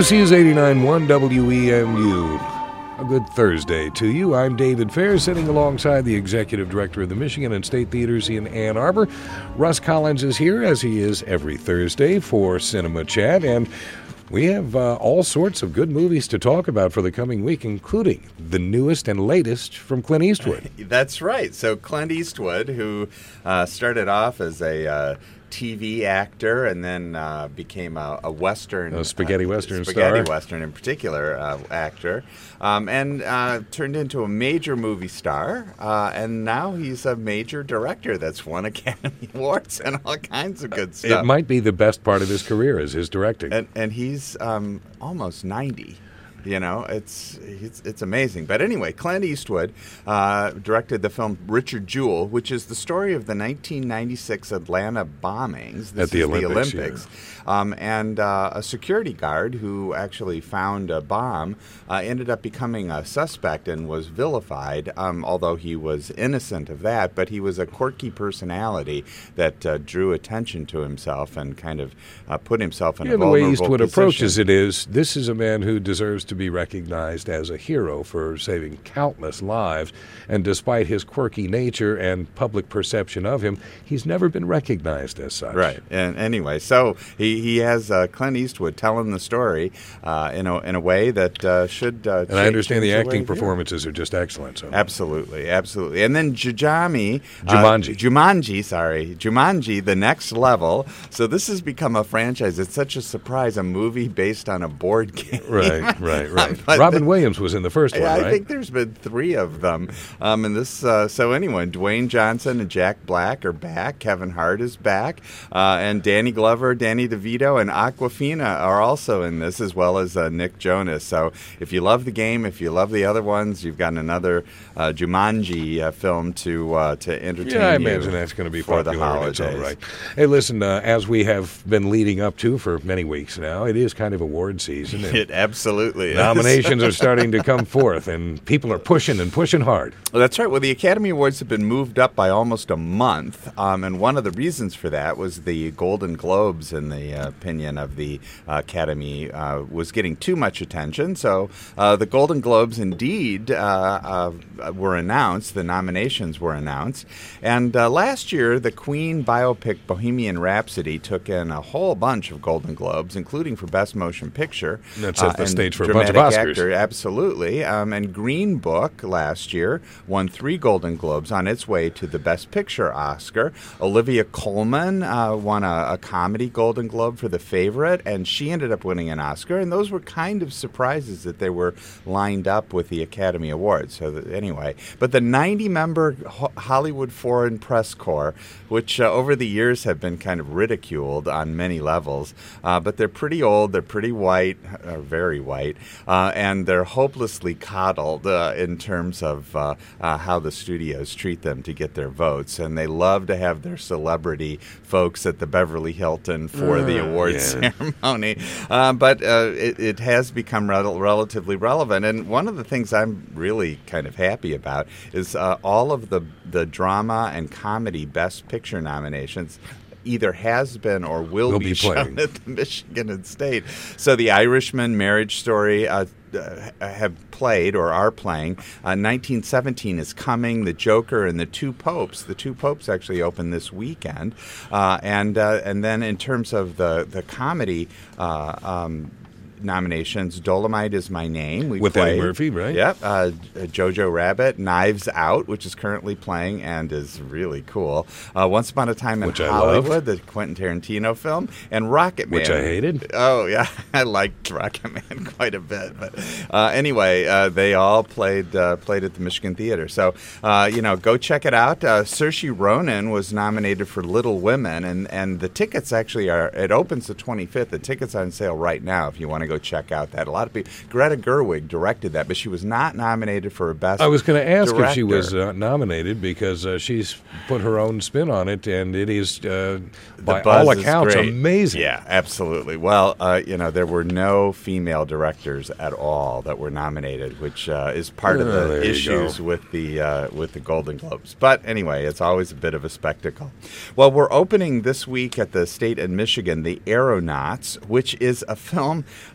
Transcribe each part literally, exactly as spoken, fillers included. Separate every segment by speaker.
Speaker 1: This is eighty-nine point one W E M U. A good Thursday to you. I'm David Fair, sitting alongside the executive director of the Michigan and State Theaters in Ann Arbor. Russ Collins is here, as he is every Thursday, for Cinema Chat, and we have uh, all sorts of good movies to talk about for the coming week, including the newest and latest from Clint Eastwood.
Speaker 2: That's right. So Clint Eastwood, who uh, started off as a uh, T V actor and then uh, became a, a Western,
Speaker 1: a spaghetti uh, Western
Speaker 2: spaghetti
Speaker 1: star.
Speaker 2: Western in particular uh, actor, um, and uh, turned into a major movie star. Uh, and now he's a major director that's won Academy Awards and all kinds of good stuff.
Speaker 1: It might be the best part of his career is his directing.
Speaker 2: And, and he's um, almost ninety. You know, it's, it's it's amazing. But anyway, Clint Eastwood uh, directed the film Richard Jewell, which is the story of the nineteen ninety-six Atlanta bombings. This
Speaker 1: At the
Speaker 2: is
Speaker 1: Olympics,
Speaker 2: the Olympics.
Speaker 1: Yeah.
Speaker 2: Um, and uh, a security guard who actually found a bomb uh, ended up becoming a suspect and was vilified, um, although he was innocent of that. But he was a quirky personality that uh, drew attention to himself and kind of uh, put himself in
Speaker 1: yeah,
Speaker 2: a vulnerable
Speaker 1: the way Eastwood
Speaker 2: position.
Speaker 1: approaches it is, this is a man who deserves to be recognized as a hero for saving countless lives, and despite his quirky nature and public perception of him, he's never been recognized as such.
Speaker 2: Right. And anyway, so he he has uh, Clint Eastwood telling the story uh, in a in a way that uh, should. Uh,
Speaker 1: and I understand the acting
Speaker 2: the
Speaker 1: performances are just excellent. So
Speaker 2: absolutely, absolutely. And then Jujami,
Speaker 1: Jumanji,
Speaker 2: uh, Jumanji, sorry, Jumanji, the next level. So this has become a franchise. It's such a surprise. A movie based on a board game.
Speaker 1: Right. Right. Right. Robin the, Williams was in the first one,
Speaker 2: yeah,
Speaker 1: right?
Speaker 2: I think there's been three of them. Um, and this, uh, so anyway, Dwayne Johnson and Jack Black are back. Kevin Hart is back, uh, and Danny Glover, Danny DeVito, and Awkwafina are also in this, as well as uh, Nick Jonas. So if you love the game, if you love the other ones, you've got another uh, Jumanji uh, film to uh, to entertain.
Speaker 1: Yeah, I
Speaker 2: you
Speaker 1: imagine that's going to be
Speaker 2: for
Speaker 1: popular
Speaker 2: the holidays.
Speaker 1: In its own right. Hey, listen, uh, as we have been leading up to for many weeks now, it is kind of award season.
Speaker 2: It absolutely is.
Speaker 1: Nominations are starting to come forth, and people are pushing and pushing hard.
Speaker 2: Well, that's right. Well, the Academy Awards have been moved up by almost a month, um, and one of the reasons for that was the Golden Globes, in the uh, opinion of the uh, Academy, uh, was getting too much attention. So uh, the Golden Globes indeed uh, uh, were announced. The nominations were announced. And uh, last year, the Queen biopic Bohemian Rhapsody took in a whole bunch of Golden Globes, including for Best Motion Picture.
Speaker 1: That set the
Speaker 2: uh,
Speaker 1: stage for a bunch of Oscars.
Speaker 2: Actor, absolutely. Um, and Green Book last year won three Golden Globes on its way to the Best Picture Oscar. Olivia Colman uh, won a, a comedy Golden Globe for The Favorite, and she ended up winning an Oscar. And those were kind of surprises that they were lined up with the Academy Awards. So that, anyway, but the ninety-member Ho- Hollywood Foreign Press Corps, which uh, over the years have been kind of ridiculed on many levels, uh, but they're pretty old, they're pretty white, uh, very white, uh, and they're hopelessly coddled uh, in terms of uh, uh, how the studios treat them to get their votes. And they love to have their celebrity folks at the Beverly Hilton for uh, the awards
Speaker 1: yeah.
Speaker 2: ceremony. Uh, but uh, it, it has become rel- relatively relevant. And one of the things I'm really kind of happy about is uh, all of the, the drama and comedy Best Picture nominations either has been or will
Speaker 1: we'll
Speaker 2: be,
Speaker 1: be
Speaker 2: shown at the Michigan and State. So The Irishman, Marriage Story uh, uh, have played or are playing. Uh, nineteen seventeen is coming. The Joker and The Two Popes. The Two Popes actually open this weekend. Uh, and uh, and then in terms of the, the comedy uh, um nominations, Dolomite Is My Name. We
Speaker 1: With
Speaker 2: played.
Speaker 1: Eddie Murphy, right?
Speaker 2: Yep. Uh, Jojo Rabbit, Knives Out, which is currently playing and is really cool. Uh, Once Upon a Time in
Speaker 1: Which I
Speaker 2: Hollywood, the Quentin Tarantino film, and Rocket Man.
Speaker 1: Which I hated.
Speaker 2: Oh, yeah. I liked Rocket Man quite a bit. But uh, anyway, uh, they all played uh, played at the Michigan Theater. So, uh, you know, go check it out. Uh, Saoirse Ronan was nominated for Little Women, and, and the tickets actually are, it opens the twenty-fifth. The tickets are on sale right now if you want to go check out that. A lot of people, Greta Gerwig directed that, but she was not nominated for a Best
Speaker 1: I was going to ask
Speaker 2: director.
Speaker 1: if she was uh, nominated because uh, she's put her own spin on it, and it is, uh, by all accounts, amazing.
Speaker 2: Yeah, absolutely. Well, uh, you know, there were no female directors at all that were nominated, which uh, is part
Speaker 1: oh,
Speaker 2: of the issues with the uh, with the Golden Globes. But anyway, it's always a bit of a spectacle. Well, we're opening this week at the State in Michigan, The Aeronauts, which is a film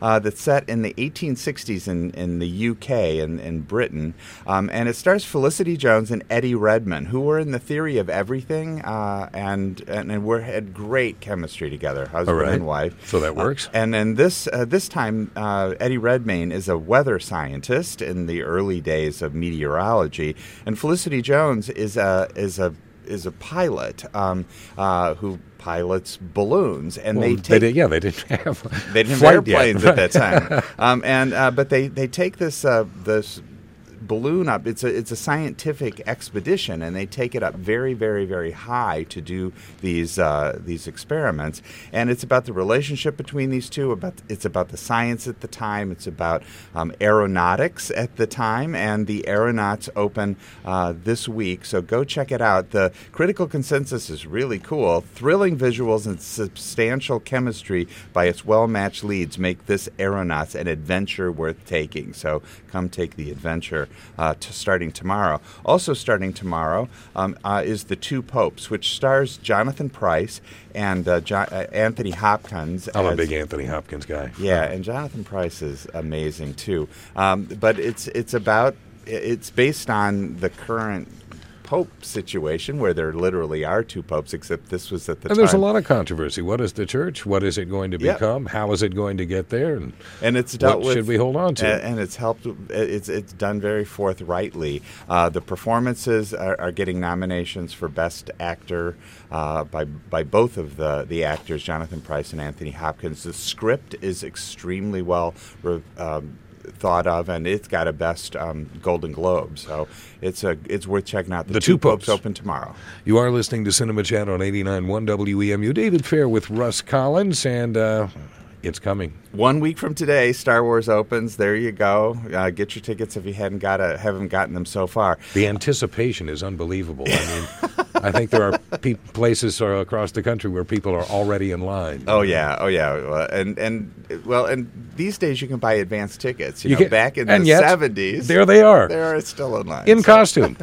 Speaker 2: uh, that's set in the eighteen sixties in, in the U K and in, in Britain. Um, and it stars Felicity Jones and Eddie Redmayne, who were in The Theory of Everything, uh, and and, and we had great chemistry together, husband
Speaker 1: right.
Speaker 2: and wife.
Speaker 1: So that works.
Speaker 2: Uh, and then this uh, this time, uh, Eddie Redmayne is a weather scientist in the early days of meteorology, and Felicity Jones is a is a is a pilot um, uh, who pilots balloons, and
Speaker 1: well,
Speaker 2: they take
Speaker 1: they did, yeah they didn't have
Speaker 2: they didn't have
Speaker 1: flight
Speaker 2: airplanes
Speaker 1: yet.
Speaker 2: at that time, um, and uh, but they they take this uh, this. balloon up. It's a it's a scientific expedition, and they take it up very, very, very high to do these uh, these experiments. And it's about the relationship between these two. About it's about the science at the time. It's about um, aeronautics at the time, and the aeronauts open uh, this week. So go check it out. The critical consensus is really cool. Thrilling visuals and substantial chemistry by its well-matched leads make this Aeronauts an adventure worth taking. So come take the adventure. Uh, to starting tomorrow. Also starting tomorrow um, uh, is The Two Popes, which stars Jonathan Pryce and uh, jo- uh, Anthony Hopkins.
Speaker 1: I'm
Speaker 2: as,
Speaker 1: a big Anthony Hopkins guy.
Speaker 2: Yeah, and Jonathan Pryce is amazing too. Um, but it's it's about it's based on the current Pope situation, where there literally are two popes, except this was at the
Speaker 1: and
Speaker 2: time.
Speaker 1: there's a lot of controversy. What is the church? What is it going to
Speaker 2: Yep.
Speaker 1: become? How is it going to get there? And,
Speaker 2: and it's dealt
Speaker 1: what
Speaker 2: with,
Speaker 1: should we hold on to?
Speaker 2: And, and it's helped. It's it's done very forthrightly. Uh, the performances are, are getting nominations for Best Actor uh, by by both of the the actors, Jonathan Pryce and Anthony Hopkins. The script is extremely well re- um, thought of, and it's got a Best um, Golden Globe. So it's a it's worth checking out. The,
Speaker 1: The
Speaker 2: Two,
Speaker 1: Two
Speaker 2: Popes.
Speaker 1: Popes
Speaker 2: open tomorrow.
Speaker 1: You are listening to Cinema Chat on eighty-nine point one W E M U. David Fair with Russ Collins, and uh, it's coming.
Speaker 2: One week from today, Star Wars opens. There you go. Uh, get your tickets if you hadn't got a, haven't gotten them so far.
Speaker 1: The anticipation is unbelievable. I mean, I think there are pe- places uh, across the country where people are already in line.
Speaker 2: Oh yeah, oh yeah, Well, and and well, and these days you can buy advance tickets. You,
Speaker 1: You
Speaker 2: know,
Speaker 1: can-
Speaker 2: back in
Speaker 1: and
Speaker 2: the
Speaker 1: yet,
Speaker 2: seventies,
Speaker 1: there they are.
Speaker 2: They're still in line
Speaker 1: in
Speaker 2: so
Speaker 1: costume.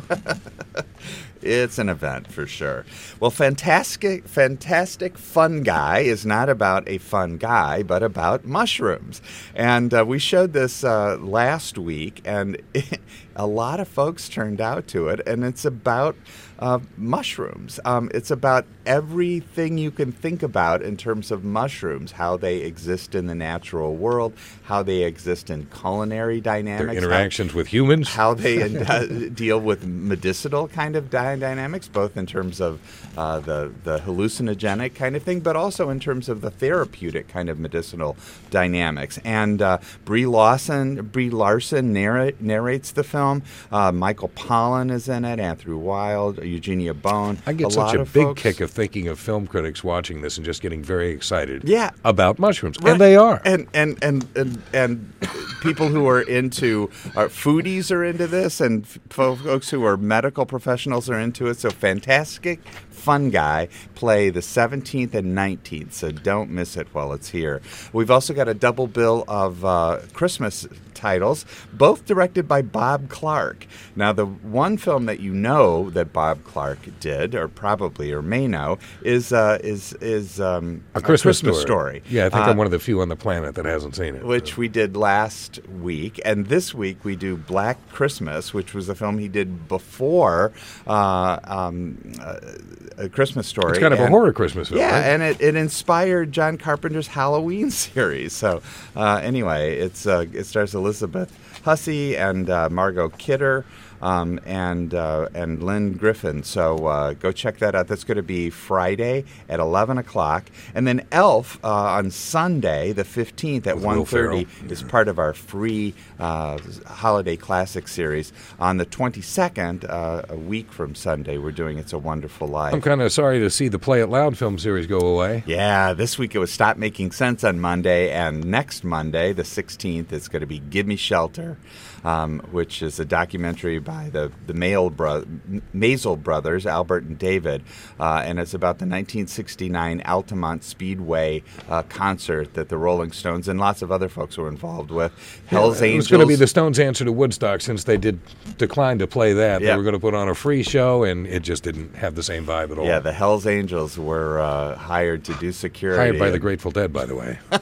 Speaker 2: It's an event for sure. Well, fantastic, fantastic fun guy is not about a fun guy, but about mushrooms. And uh, we showed this uh, last week, and it, a lot of folks turned out to it. And it's about uh, mushrooms. Um, it's about everything you can think about in terms of mushrooms, how they exist in the natural world, how they exist in culinary dynamics,
Speaker 1: Their interactions
Speaker 2: how,
Speaker 1: with humans.
Speaker 2: how they uh, deal with medicinal kind of dy- dynamics, both in terms of uh, the, the hallucinogenic kind of thing, but also in terms of the therapeutic kind of medicinal dynamics. And uh, Brie Larson, Brie Larson narrate, narrates the film. Uh, Michael Pollan is in it, Anthony Wilde, Eugenia Bone.
Speaker 1: I get
Speaker 2: a
Speaker 1: such
Speaker 2: lot
Speaker 1: a
Speaker 2: of
Speaker 1: big
Speaker 2: folks.
Speaker 1: kick of thinking of film critics watching this and just getting very excited
Speaker 2: Yeah.
Speaker 1: about mushrooms.
Speaker 2: Right.
Speaker 1: And they are.
Speaker 2: And and and and, and people who are into uh, foodies are into this, and f- folks who are medical professionals are into it. So fantastic, fun guy. Play the seventeenth and nineteenth, so don't miss it while it's here. We've also got a double bill of uh, Christmas titles, both directed by Bob Clark. Now, the one film that you know that Bob Clark did, or probably or may know, is uh, is is um,
Speaker 1: A Christmas,
Speaker 2: Story.
Speaker 1: story. Yeah, I think
Speaker 2: Uh,
Speaker 1: I'm one of the few on the planet that hasn't seen it.
Speaker 2: which we did last week, and this week we do Black Christmas, which was a film he did before uh, um, uh, A Christmas Story.
Speaker 1: It's kind of a
Speaker 2: And-
Speaker 1: horror Christmas film,
Speaker 2: Yeah,
Speaker 1: right?
Speaker 2: and it, it inspired John Carpenter's Halloween series. So uh, anyway, it's uh, it stars Elizabeth Hussey and uh, Margot Kidder. Um, and uh, and Lynn Griffin. So uh, go check that out. That's going to be Friday at eleven o'clock. And then Elf uh, on Sunday, the fifteenth at
Speaker 1: With Will
Speaker 2: one thirty
Speaker 1: Ferrell.
Speaker 2: is part of our free uh, holiday classic series. On the twenty-second, uh, a week from Sunday, we're doing It's a Wonderful Life.
Speaker 1: I'm kind of sorry to see the Play It Loud film series go away.
Speaker 2: Yeah, this week it was Stop Making Sense on Monday, and next Monday, the sixteenth, it's going to be Give Me Shelter, um, which is a documentary by the the Mail bro- Maisel brothers, Albert and David, uh, and it's about the nineteen sixty-nine Altamont Speedway uh, concert that the Rolling Stones and lots of other folks were involved with. Hell's
Speaker 1: Yeah, it
Speaker 2: Angels.
Speaker 1: was going to be the Stones' answer to Woodstock, since they did decline to play that.
Speaker 2: Yeah.
Speaker 1: They were going to put on a free show, and it just didn't have the same vibe at all.
Speaker 2: Yeah, the Hell's Angels were uh, hired to do security.
Speaker 1: Hired by the
Speaker 2: and-
Speaker 1: Grateful Dead, by the way.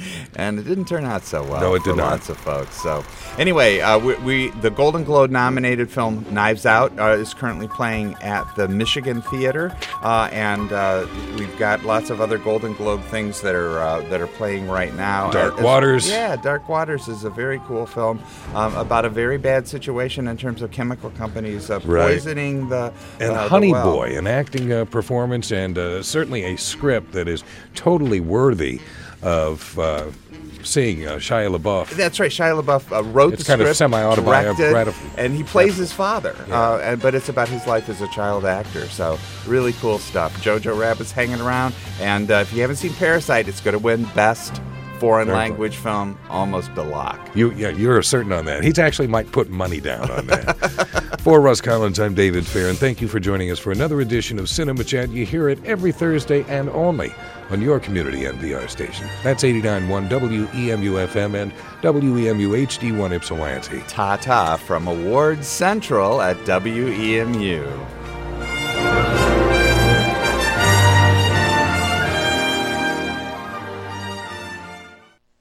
Speaker 2: and it didn't turn out so well.
Speaker 1: No, it did
Speaker 2: for
Speaker 1: not.
Speaker 2: Lots of folks. So, anyway, uh, we, we the Golden Globe nominated film Knives Out uh, is currently playing at the Michigan Theater, uh, and uh, we've got lots of other Golden Globe things that are uh, that are playing right now.
Speaker 1: Dark
Speaker 2: Uh,
Speaker 1: Waters.
Speaker 2: Yeah, Dark Waters is a very cool film um, about a very bad situation in terms of chemical companies uh,
Speaker 1: Right.
Speaker 2: poisoning the
Speaker 1: And
Speaker 2: uh, the
Speaker 1: Honey
Speaker 2: well.
Speaker 1: Boy, an acting uh, performance and uh, certainly a script that is totally worthy of uh, seeing uh, Shia LaBeouf.
Speaker 2: That's right. Shia LaBeouf uh, wrote
Speaker 1: It's
Speaker 2: the
Speaker 1: kind of
Speaker 2: script,
Speaker 1: semi-autobiographical.
Speaker 2: directed, and he plays his father.
Speaker 1: Yeah.
Speaker 2: Uh, and, but it's about his life as a child actor. So really cool stuff. Jojo Rabbit's hanging around, and uh, if you haven't seen Parasite, it's going to win Best Foreign
Speaker 1: Very
Speaker 2: Language Film, almost a lock.
Speaker 1: You, yeah, you're certain on that. He's actually might put money down on that. For Russ Collins, I'm David Fair, and thank you for joining us for another edition of Cinema Chat. You hear it every Thursday and only on your community N P R station. That's eighty-nine point one W E M U F M and W E M U H D one Ypsilanti.
Speaker 2: Ta-ta from Awards Central at W E M U.